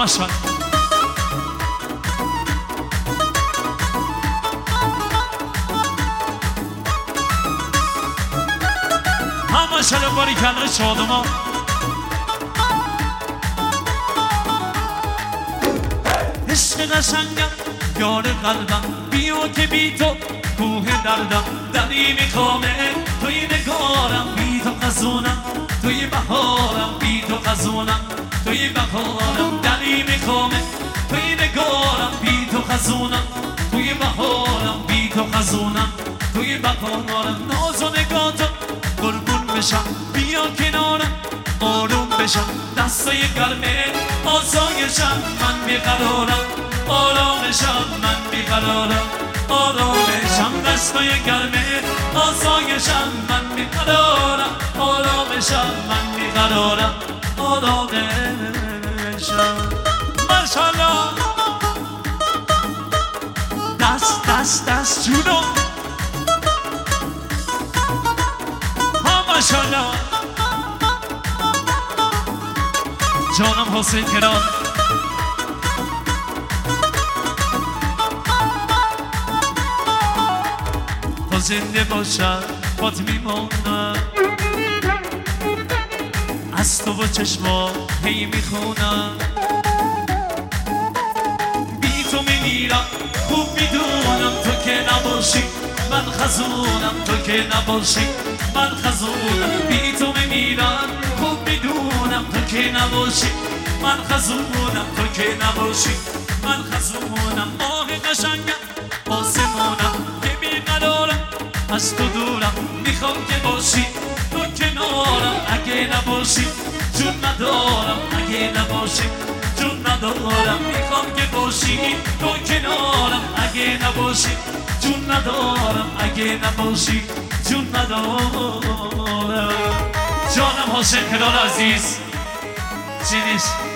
همشون همشون باری کنه شادما عشق قشنگم یار قلبم بیو که بی تو کوه دردم دلی میخوامه توی نگارم بی تو خزونم توی بهارم بی تو خزونم توی بهارم دلی میخوامه توی نگارم بی تو خزونم توی بهارم بی تو خزونم توی بهارم ناز و نگاتو قربون بشم بیا کنارم آروم بشم دستای گرمه آسایشم من بیقرارم آرامشم من بیقرارم آرامشم دستای گرمه آسایشم من بیقرارم آرامشم من بیقرارم آرامشم ماشاءالله دست دست دست جونو ماشاءالله جانم حسین کران تا زنده باشم بات میمونم از تو با چشما هی میخونم بی تو میمیرم خوب میدونم تو که نباشی من خزونم تو که نباشی من خزونم بی تو میمیرم خوب میدونم تو که نباشی من خزونم تو که نباشی من خزونم ماه قشنگم آسمونم که بیقرارم از تو دورم میخوام که باشی تو کنارم اگه نباشی جون ندارم اگه نباشی جون ندارم میخوام که باشی تو کنارم اگه نباشی جون ندارم اگه نباشی جون ندارم جانم حسین کران عزیز چی نیست